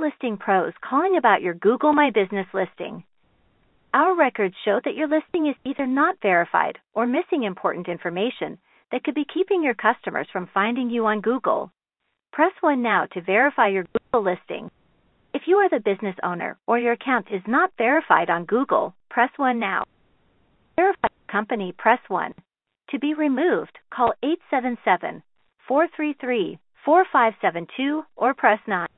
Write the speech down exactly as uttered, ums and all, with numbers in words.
Listing Pros calling about your Google My Business listing. Our records show that your listing is either not verified or missing important information that could be keeping your customers from finding you on Google. Press one now to verify your Google listing. If you are the business owner or your account is not verified on Google, press one now. To verify your company, press one. To be removed, call eight seven seven, four three three, four five seven two or press nine.